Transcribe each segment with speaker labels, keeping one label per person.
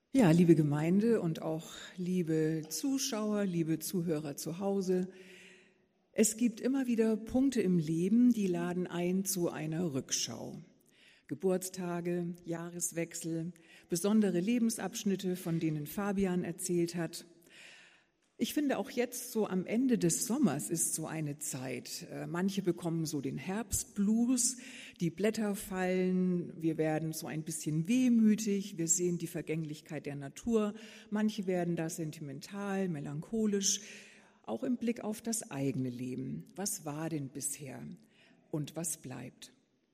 Speaker 1: Ja, liebe Gemeinde und auch liebe Zuschauer, liebe Zuhörer zu Hause, es gibt immer wieder Punkte im Leben, die laden ein zu einer Rückschau. Geburtstage, Jahreswechsel, besondere Lebensabschnitte, von denen Fabian erzählt hat. Ich finde auch jetzt so am Ende des Sommers ist so eine Zeit. Manche bekommen so den Herbstblues, die Blätter fallen, wir werden so ein bisschen wehmütig, wir sehen die Vergänglichkeit der Natur. Manche werden da sentimental, melancholisch, auch im Blick auf das eigene Leben. Was war denn bisher und was bleibt?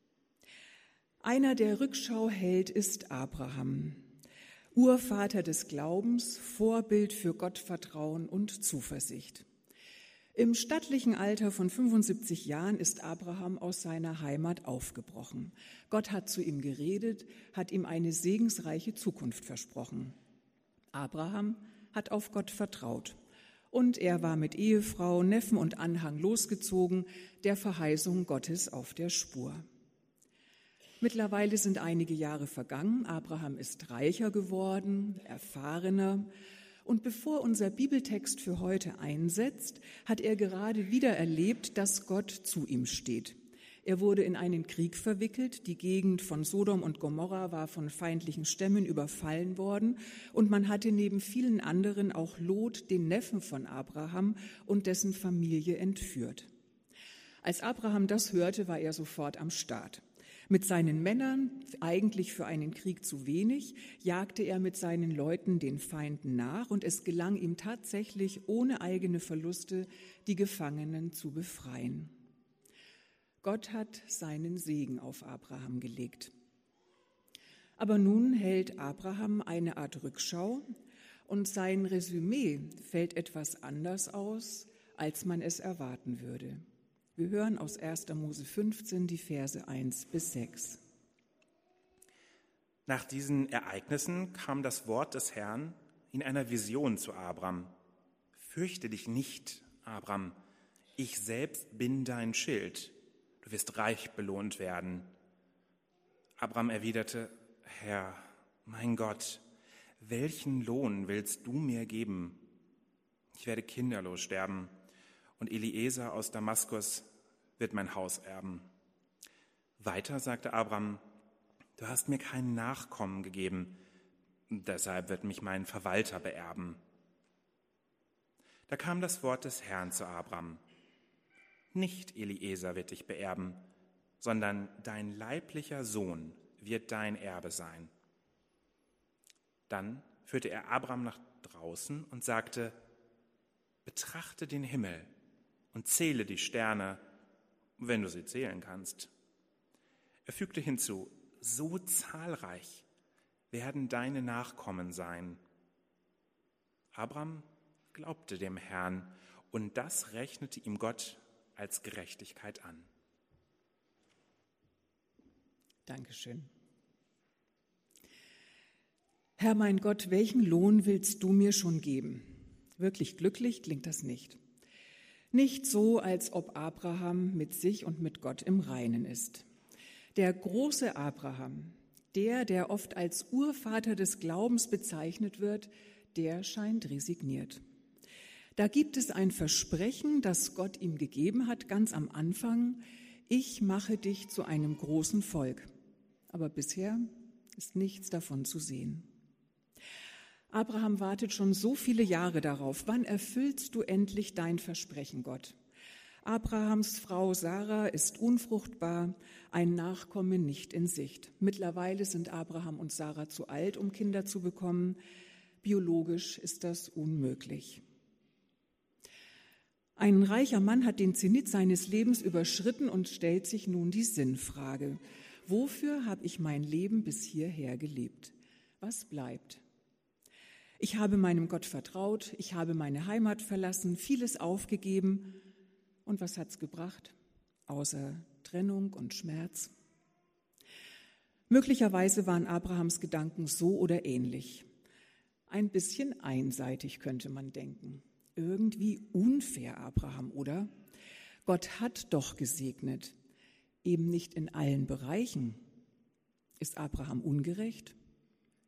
Speaker 1: Einer, der Rückschau hält, ist Abraham. Urvater des Glaubens, Vorbild für Gottvertrauen und Zuversicht. Im stattlichen Alter von 75 Jahren ist Abraham aus seiner Heimat aufgebrochen. Gott hat zu ihm geredet, hat ihm eine segensreiche Zukunft versprochen. Abraham hat auf Gott vertraut und er war mit Ehefrau, Neffen und Anhang losgezogen, der Verheißung Gottes auf der Spur. Mittlerweile sind einige Jahre vergangen. Abraham ist reicher geworden, erfahrener. Und bevor unser Bibeltext für heute einsetzt, hat er gerade wieder erlebt, dass Gott zu ihm steht. Er wurde in einen Krieg verwickelt. Die Gegend von Sodom und Gomorra war von feindlichen Stämmen überfallen worden. Und man hatte neben vielen anderen auch Lot, den Neffen von Abraham, und dessen Familie entführt. Als Abraham das hörte, war er sofort am Start. Mit seinen Männern, eigentlich für einen Krieg zu wenig, jagte er mit seinen Leuten den Feinden nach und es gelang ihm tatsächlich, ohne eigene Verluste die Gefangenen zu befreien. Gott hat seinen Segen auf Abraham gelegt. Aber nun hält Abraham eine Art Rückschau und sein Resümee fällt etwas anders aus, als man es erwarten würde. Wir hören aus 1. Mose 15 die Verse 1 bis 6.
Speaker 2: Nach diesen Ereignissen kam das Wort des Herrn in einer Vision zu Abram. Fürchte dich nicht, Abram, ich selbst bin dein Schild. Du wirst reich belohnt werden. Abram erwiderte, Herr, mein Gott, welchen Lohn willst du mir geben? Ich werde kinderlos sterben. Und Eliezer aus Damaskus wird mein Haus erben. Weiter sagte Abram, du hast mir keinen Nachkommen gegeben, deshalb wird mich mein Verwalter beerben. Da kam das Wort des Herrn zu Abram. Nicht Eliezer wird dich beerben, sondern dein leiblicher Sohn wird dein Erbe sein. Dann führte er Abram nach draußen und sagte, betrachte den Himmel und zähle die Sterne, wenn du sie zählen kannst. Er fügte hinzu, so zahlreich werden deine Nachkommen sein. Abram glaubte dem Herrn und das rechnete ihm Gott als Gerechtigkeit an.
Speaker 1: Dankeschön. Herr mein Gott, welchen Lohn willst du mir schon geben? Wirklich glücklich klingt das nicht. Nicht so, als ob Abraham mit sich und mit Gott im Reinen ist. Der große Abraham, der oft als Urvater des Glaubens bezeichnet wird, der scheint resigniert. Da gibt es ein Versprechen, das Gott ihm gegeben hat, ganz am Anfang, ich mache dich zu einem großen Volk. Aber bisher ist nichts davon zu sehen. Abraham wartet schon so viele Jahre darauf. Wann erfüllst du endlich dein Versprechen, Gott? Abrahams Frau Sarah ist unfruchtbar, ein Nachkomme nicht in Sicht. Mittlerweile sind Abraham und Sarah zu alt, um Kinder zu bekommen. Biologisch ist das unmöglich. Ein reicher Mann hat den Zenit seines Lebens überschritten und stellt sich nun die Sinnfrage. Wofür habe ich mein Leben bis hierher gelebt? Was bleibt? Ich habe meinem Gott vertraut, ich habe meine Heimat verlassen, vieles aufgegeben. Und was hat's gebracht? Außer Trennung und Schmerz. Möglicherweise waren Abrahams Gedanken so oder ähnlich. Ein bisschen einseitig könnte man denken. Irgendwie unfair, Abraham, oder? Gott hat doch gesegnet, eben nicht in allen Bereichen. Ist Abraham ungerecht?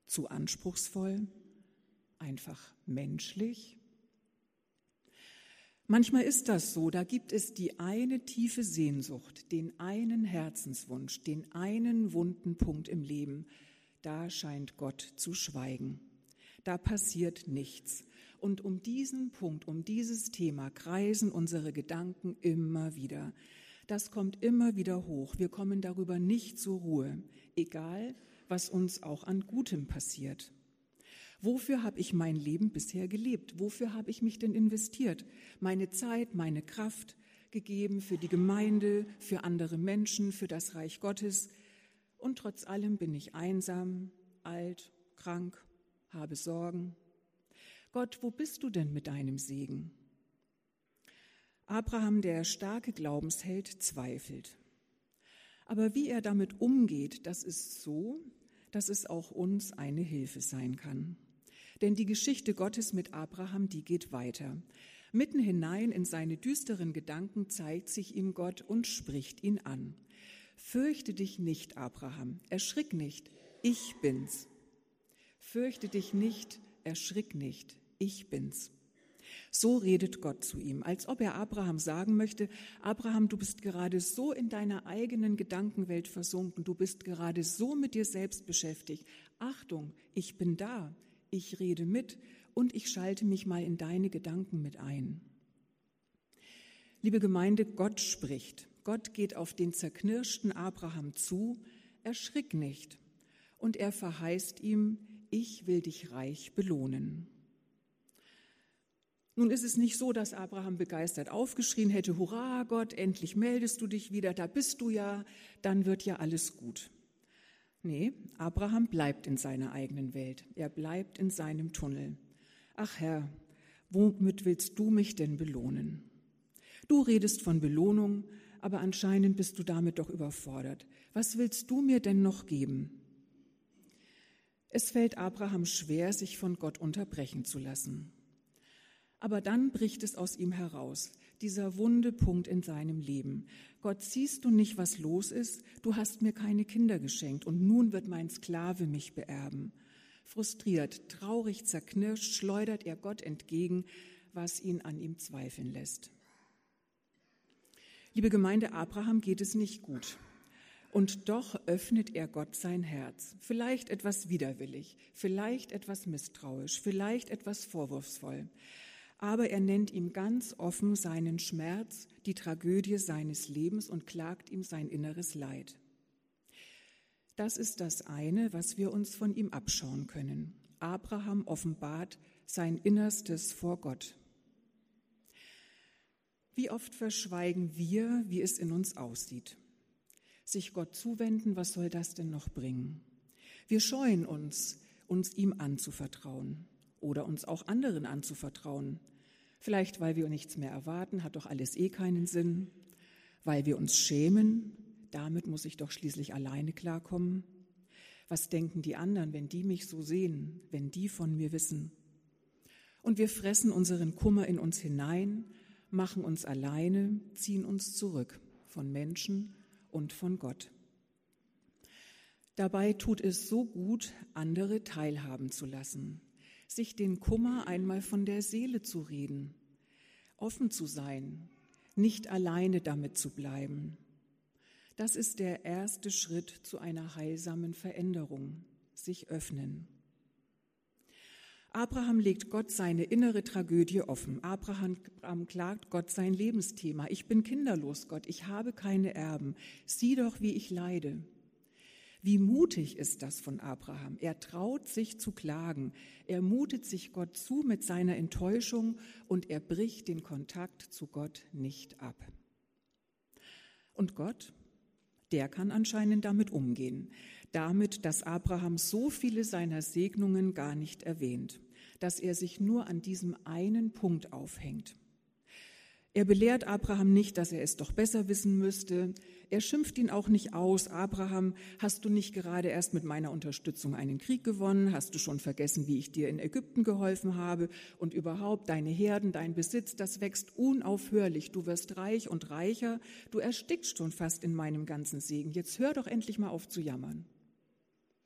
Speaker 1: Zu anspruchsvoll? Einfach menschlich? Manchmal ist das so, da gibt es die eine tiefe Sehnsucht, den einen Herzenswunsch, den einen wunden Punkt im Leben. Da scheint Gott zu schweigen. Da passiert nichts. Und um diesen Punkt, um dieses Thema kreisen unsere Gedanken immer wieder. Das kommt immer wieder hoch. Wir kommen darüber nicht zur Ruhe, egal was uns auch an Gutem passiert. Wofür habe ich mein Leben bisher gelebt? Wofür habe ich mich denn investiert? Meine Zeit, meine Kraft gegeben für die Gemeinde, für andere Menschen, für das Reich Gottes. Und trotz allem bin ich einsam, alt, krank, habe Sorgen. Gott, wo bist du denn mit deinem Segen? Abraham, der starke Glaubensheld, zweifelt. Aber wie er damit umgeht, das ist so, dass es auch uns eine Hilfe sein kann. Denn die Geschichte Gottes mit Abraham, die geht weiter. Mitten hinein in seine düsteren Gedanken zeigt sich ihm Gott und spricht ihn an. Fürchte dich nicht, Abraham, erschrick nicht, ich bin's. Fürchte dich nicht, erschrick nicht, ich bin's. So redet Gott zu ihm, als ob er Abraham sagen möchte, Abraham, du bist gerade so in deiner eigenen Gedankenwelt versunken, du bist gerade so mit dir selbst beschäftigt. Achtung, ich bin da, ich rede mit und ich schalte mich mal in deine Gedanken mit ein. Liebe Gemeinde, Gott spricht. Gott geht auf den zerknirschten Abraham zu, erschrick nicht. Und er verheißt ihm, ich will dich reich belohnen. Nun ist es nicht so, dass Abraham begeistert aufgeschrien hätte, Hurra Gott, endlich meldest du dich wieder, da bist du ja, dann wird ja alles gut. Nee, Abraham bleibt in seiner eigenen Welt, er bleibt in seinem Tunnel. Ach Herr, womit willst du mich denn belohnen? Du redest von Belohnung, aber anscheinend bist du damit doch überfordert. Was willst du mir denn noch geben? Es fällt Abraham schwer, sich von Gott unterbrechen zu lassen. Aber dann bricht es aus ihm heraus, dieser wunde Punkt in seinem Leben. Gott, siehst du nicht, was los ist? Du hast mir keine Kinder geschenkt und nun wird mein Sklave mich beerben. Frustriert, traurig, zerknirscht, schleudert er Gott entgegen, was ihn an ihm zweifeln lässt. Liebe Gemeinde, Abraham geht es nicht gut. Und doch öffnet er Gott sein Herz, vielleicht etwas widerwillig, vielleicht etwas misstrauisch, vielleicht etwas vorwurfsvoll. Aber er nennt ihm ganz offen seinen Schmerz, die Tragödie seines Lebens und klagt ihm sein inneres Leid. Das ist das eine, was wir uns von ihm abschauen können. Abraham offenbart sein Innerstes vor Gott. Wie oft verschweigen wir, wie es in uns aussieht? Sich Gott zuwenden, was soll das denn noch bringen? Wir scheuen uns ihm anzuvertrauen oder uns auch anderen anzuvertrauen. Vielleicht, weil wir nichts mehr erwarten, hat doch alles keinen Sinn. Weil wir uns schämen, damit muss ich doch schließlich alleine klarkommen. Was denken die anderen, wenn die mich so sehen, wenn die von mir wissen? Und wir fressen unseren Kummer in uns hinein, machen uns alleine, ziehen uns zurück von Menschen und von Gott. Dabei tut es so gut, andere teilhaben zu lassen, sich den Kummer einmal von der Seele zu reden, offen zu sein, nicht alleine damit zu bleiben. Das ist der erste Schritt zu einer heilsamen Veränderung, sich öffnen. Abraham legt Gott seine innere Tragödie offen. Abraham klagt Gott sein Lebensthema. Ich bin kinderlos, Gott, ich habe keine Erben. Sieh doch, wie ich leide. Wie mutig ist das von Abraham. Er traut sich zu klagen. Er mutet sich Gott zu mit seiner Enttäuschung und er bricht den Kontakt zu Gott nicht ab. Und Gott, der kann anscheinend damit umgehen. Damit, dass Abraham so viele seiner Segnungen gar nicht erwähnt, dass er sich nur an diesem einen Punkt aufhängt. Er belehrt Abraham nicht, dass er es doch besser wissen müsste. Er schimpft ihn auch nicht aus. Abraham, hast du nicht gerade erst mit meiner Unterstützung einen Krieg gewonnen? Hast du schon vergessen, wie ich dir in Ägypten geholfen habe? Und überhaupt deine Herden, dein Besitz, das wächst unaufhörlich. Du wirst reich und reicher. Du erstickst schon fast in meinem ganzen Segen. Jetzt hör doch endlich mal auf zu jammern.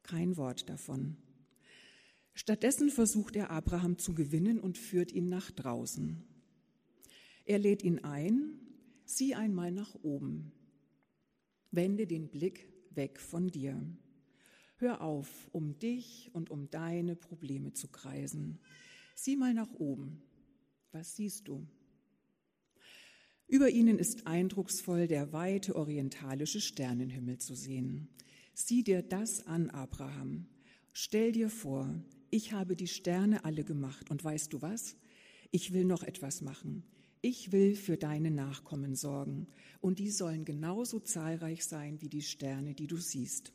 Speaker 1: Kein Wort davon. Stattdessen versucht er, Abraham zu gewinnen und führt ihn nach draußen. Er lädt ihn ein, sieh einmal nach oben. Wende den Blick weg von dir. Hör auf, um dich und um deine Probleme zu kreisen. Sieh mal nach oben. Was siehst du? Über ihnen ist eindrucksvoll der weite orientalische Sternenhimmel zu sehen. Sieh dir das an, Abraham. Stell dir vor, ich habe die Sterne alle gemacht und weißt du was? Ich will noch etwas machen. Ich will für deine Nachkommen sorgen und die sollen genauso zahlreich sein wie die Sterne, die du siehst.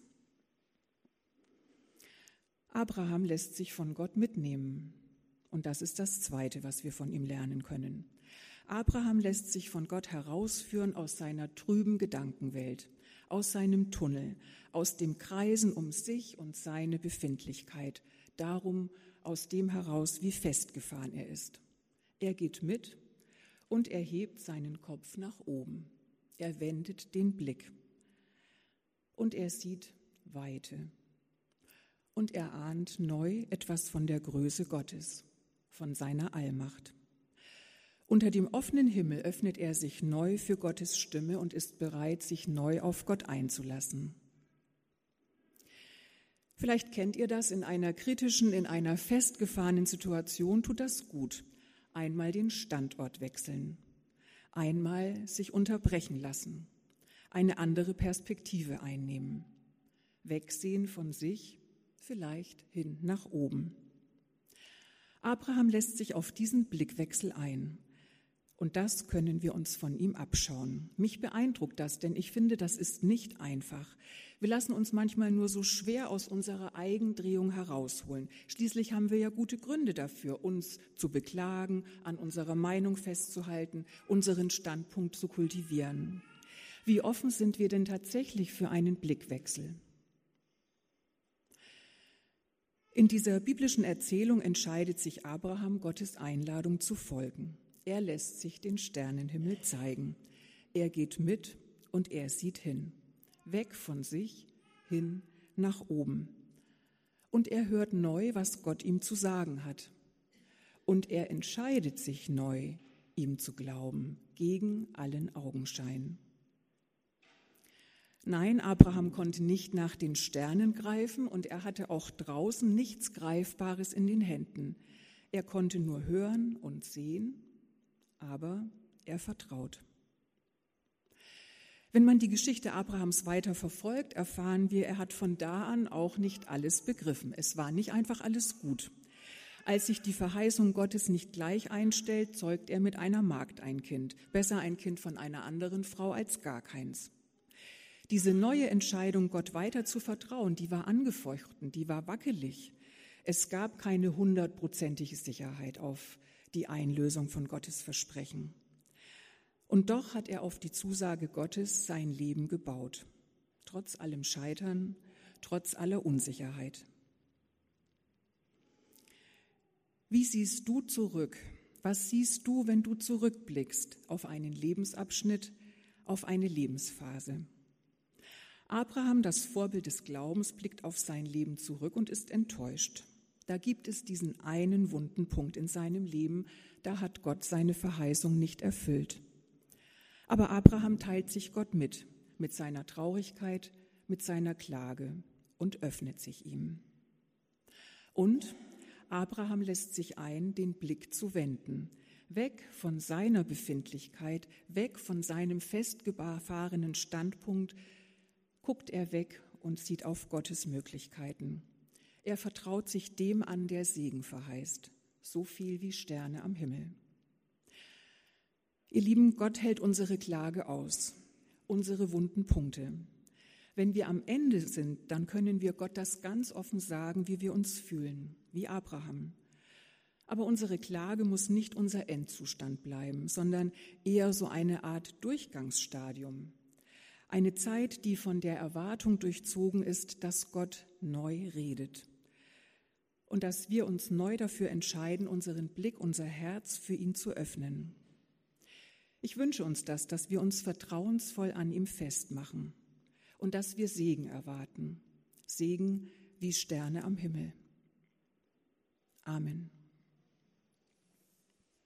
Speaker 1: Abraham lässt sich von Gott mitnehmen und das ist das Zweite, was wir von ihm lernen können. Abraham lässt sich von Gott herausführen aus seiner trüben Gedankenwelt, aus seinem Tunnel, aus dem Kreisen um sich und seine Befindlichkeit, darum aus dem heraus, wie festgefahren er ist. Er geht mit und er hebt seinen Kopf nach oben. Er wendet den Blick und er sieht Weite. Und er ahnt neu etwas von der Größe Gottes, von seiner Allmacht. Unter dem offenen Himmel öffnet er sich neu für Gottes Stimme und ist bereit, sich neu auf Gott einzulassen. Vielleicht kennt ihr das, in einer kritischen, in einer festgefahrenen Situation tut das gut. Einmal den Standort wechseln, einmal sich unterbrechen lassen, eine andere Perspektive einnehmen, wegsehen von sich, vielleicht hin nach oben. Abraham lässt sich auf diesen Blickwechsel ein. Und das können wir uns von ihm abschauen. Mich beeindruckt das, denn ich finde, das ist nicht einfach. Wir lassen uns manchmal nur so schwer aus unserer Eigendrehung herausholen. Schließlich haben wir ja gute Gründe dafür, uns zu beklagen, an unserer Meinung festzuhalten, unseren Standpunkt zu kultivieren. Wie offen sind wir denn tatsächlich für einen Blickwechsel? In dieser biblischen Erzählung entscheidet sich Abraham, Gottes Einladung zu folgen. Er lässt sich den Sternenhimmel zeigen. Er geht mit und er sieht hin. Weg von sich, hin nach oben. Und er hört neu, was Gott ihm zu sagen hat. Und er entscheidet sich neu, ihm zu glauben, gegen allen Augenschein. Nein, Abraham konnte nicht nach den Sternen greifen und er hatte auch draußen nichts Greifbares in den Händen. Er konnte nur hören und sehen, aber er vertraut. Wenn man die Geschichte Abrahams weiter verfolgt, erfahren wir, er hat von da an auch nicht alles begriffen. Es war nicht einfach alles gut. Als sich die Verheißung Gottes nicht gleich einstellt, zeugt er mit einer Magd ein Kind. Besser ein Kind von einer anderen Frau als gar keins. Diese neue Entscheidung, Gott weiter zu vertrauen, die war angefochten, die war wackelig. Es gab keine 100%ige Sicherheit auf die Einlösung von Gottes Versprechen. Und doch hat er auf die Zusage Gottes sein Leben gebaut, trotz allem Scheitern, trotz aller Unsicherheit. Wie siehst du zurück? Was siehst du, wenn du zurückblickst auf einen Lebensabschnitt, auf eine Lebensphase? Abraham, das Vorbild des Glaubens, blickt auf sein Leben zurück und ist enttäuscht. Da gibt es diesen einen wunden Punkt in seinem Leben, da hat Gott seine Verheißung nicht erfüllt. Aber Abraham teilt sich Gott mit seiner Traurigkeit, mit seiner Klage und öffnet sich ihm. Und Abraham lässt sich ein, den Blick zu wenden, weg von seiner Befindlichkeit, weg von seinem festgefahrenen Standpunkt, guckt er weg und sieht auf Gottes Möglichkeiten. Er vertraut sich dem an, der Segen verheißt, so viel wie Sterne am Himmel. Ihr Lieben, Gott hält unsere Klage aus, unsere wunden Punkte. Wenn wir am Ende sind, dann können wir Gott das ganz offen sagen, wie wir uns fühlen, wie Abraham. Aber unsere Klage muss nicht unser Endzustand bleiben, sondern eher so eine Art Durchgangsstadium. Eine Zeit, die von der Erwartung durchzogen ist, dass Gott neu redet. Und dass wir uns neu dafür entscheiden, unseren Blick, unser Herz für ihn zu öffnen. Ich wünsche uns das, dass wir uns vertrauensvoll an ihm festmachen und dass wir Segen erwarten. Segen, wie Sterne am Himmel. Amen.